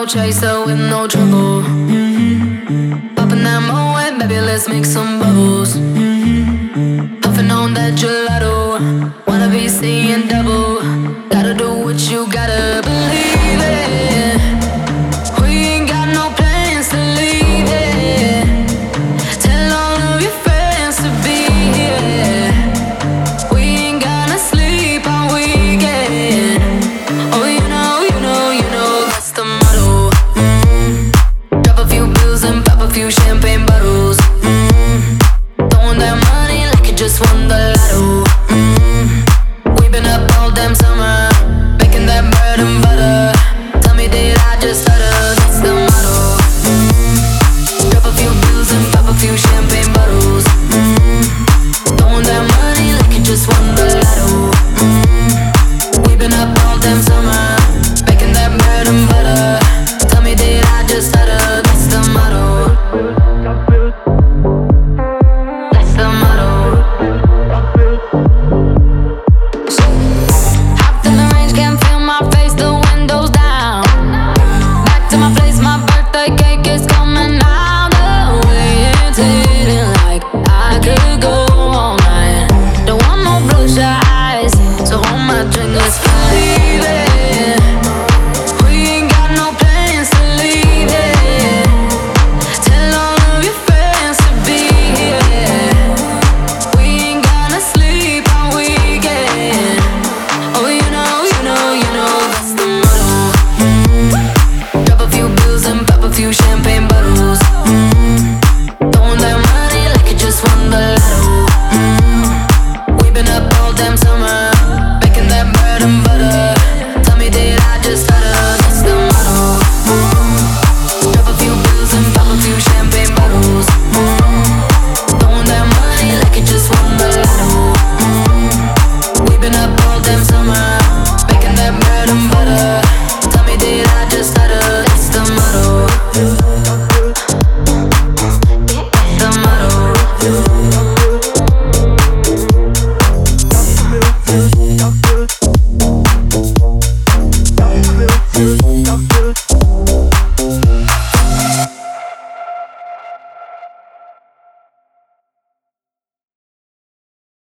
chaser with no trouble. Popping that moe, baby, let's make some bubbles. Puffing on that gelato, wanna be seeing double. Gotta do what you gotta believe it. We ain't got no plans to leave it. Tell all of your friends to be here. We ain't gonna sleep all weekend. Oh, you know that's the motto. Drop a few bills and pop a few champagne bottles. Throwing that money like you just won the lotto. We've been up all damn summer, making that bread and butter. Tell me, did I just stutter? That's the motto. Drop a few bills and pop a few champagne bottles. Throwing that money like you just won the lotto.